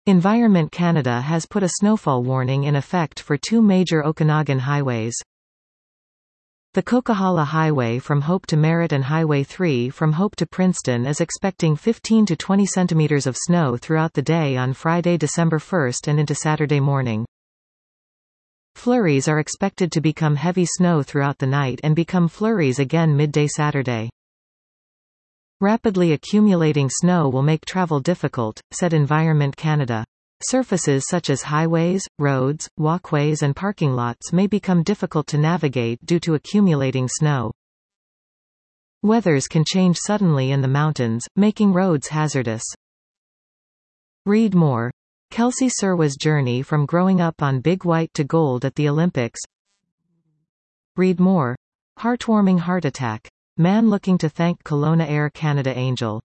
Environment Canada has put a snowfall warning in effect for two major Okanagan highways. The Coquihalla Highway from Hope to Merritt and Highway 3 from Hope to Princeton is expecting 15 to 20 centimeters of snow throughout the day on Friday, December 1 and into Saturday morning. Flurries are expected to become heavy snow throughout the night and become flurries again midday Saturday. Rapidly accumulating snow will make travel difficult, said Environment Canada. Surfaces such as highways, roads, walkways and parking lots may become difficult to navigate due to accumulating snow. Weathers can change suddenly in the mountains, making roads hazardous. Read more. Kelsey Serwa's journey from growing up on Big White to gold at the Olympics. Read more. Heartwarming heart attack. Man looking to thank Kelowna Air Canada Angel.